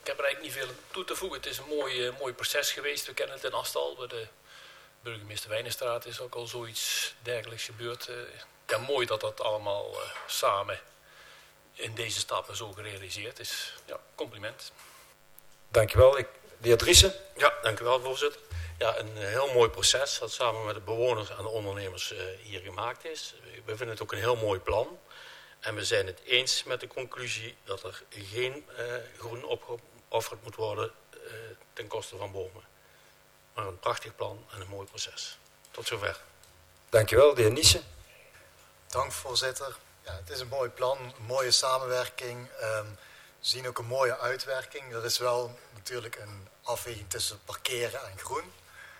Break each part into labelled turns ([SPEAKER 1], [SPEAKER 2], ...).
[SPEAKER 1] heb er eigenlijk niet veel toe te voegen. Het is een mooi proces geweest. We kennen het in Astal. Bij de burgemeester Wijnenstraat is ook al zoiets dergelijks gebeurd. Mooi dat dat allemaal samen in deze stappen zo gerealiseerd is. Ja, compliment.
[SPEAKER 2] Dankjewel. De heer Driessen.
[SPEAKER 3] Ja, dankjewel voorzitter. Ja, een heel mooi proces dat samen met de bewoners en de ondernemers hier gemaakt is. We vinden het ook een heel mooi plan. En we zijn het eens met de conclusie dat er geen groen opgeofferd moet worden ten koste van bomen. Maar een prachtig plan en een mooi proces. Tot zover.
[SPEAKER 2] Dankjewel, de heer Niessen.
[SPEAKER 4] Dank voorzitter. Ja, het is een mooi plan, een mooie samenwerking. We zien ook een mooie uitwerking. Dat is wel natuurlijk een afweging tussen parkeren en groen.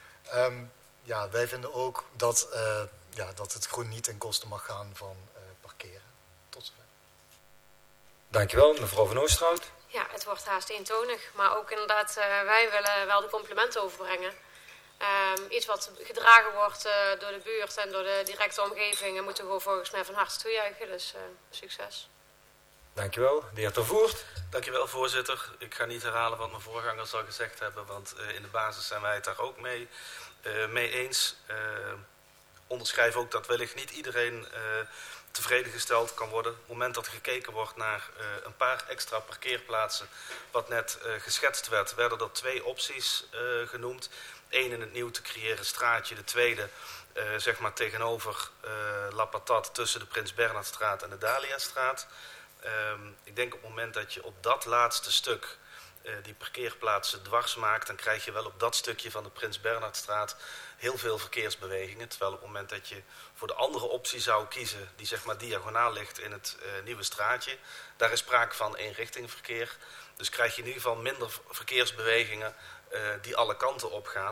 [SPEAKER 4] Wij vinden ook dat het groen niet ten koste mag gaan van parkeren. Tot zover.
[SPEAKER 2] Dankjewel, mevrouw Van Oosterhout.
[SPEAKER 5] Ja, het wordt haast eentonig, maar ook inderdaad, wij willen wel de complimenten overbrengen. Iets wat gedragen wordt door de buurt en door de directe omgeving en moeten we volgens mij van harte toejuichen, dus succes.
[SPEAKER 2] Dankjewel, de heer Ter Voert.
[SPEAKER 6] Dankjewel voorzitter. Ik ga niet herhalen wat mijn voorgangers al gezegd hebben, want in de basis zijn wij het daar ook mee eens. Onderschrijf ook dat wellicht niet iedereen tevreden gesteld kan worden. Op het moment dat er gekeken wordt naar een paar extra parkeerplaatsen, wat net geschetst werd, werden er 2 opties genoemd. 1 in het nieuw te creëren straatje, de tweede tegenover La Patat tussen de Prins Bernhardstraat en de Dahliastraat. Ik denk op het moment dat je op dat laatste stuk die parkeerplaatsen dwars maakt, dan krijg je wel op dat stukje van de Prins Bernhardstraat heel veel verkeersbewegingen. Terwijl op het moment dat je voor de andere optie zou kiezen, die diagonaal ligt in het nieuwe straatje, daar is sprake van eenrichtingverkeer. Dus krijg je in ieder geval minder verkeersbewegingen die alle kanten op gaan.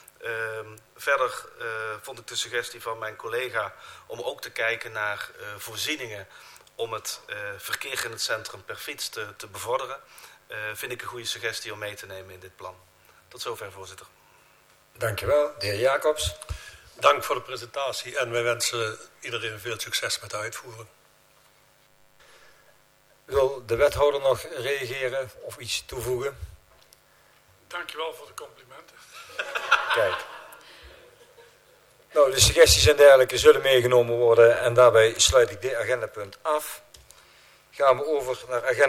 [SPEAKER 6] Verder vond ik de suggestie van mijn collega om ook te kijken naar voorzieningen om het verkeer in het centrum per fiets te bevorderen. Vind ik een goede suggestie om mee te nemen in dit plan. Tot zover, voorzitter.
[SPEAKER 2] Dankjewel, de heer Jacobs.
[SPEAKER 7] Dank voor de presentatie en wij wensen iedereen veel succes met de uitvoering.
[SPEAKER 2] Wil de wethouder nog reageren of iets toevoegen?
[SPEAKER 7] Dankjewel voor de complimenten.
[SPEAKER 2] Kijk. Nou, de suggesties en dergelijke zullen meegenomen worden en daarbij sluit ik dit agendapunt af. Gaan we over naar agenda.